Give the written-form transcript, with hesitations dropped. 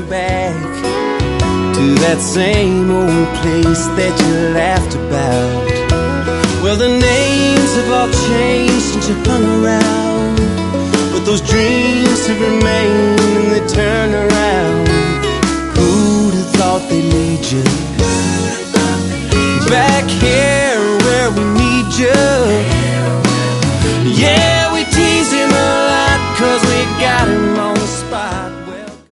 back to that same old place that you laughed about. Well, the names have all changed since you hung around, but those dreams have remained and they turn around. Who'd have thought they'd lead you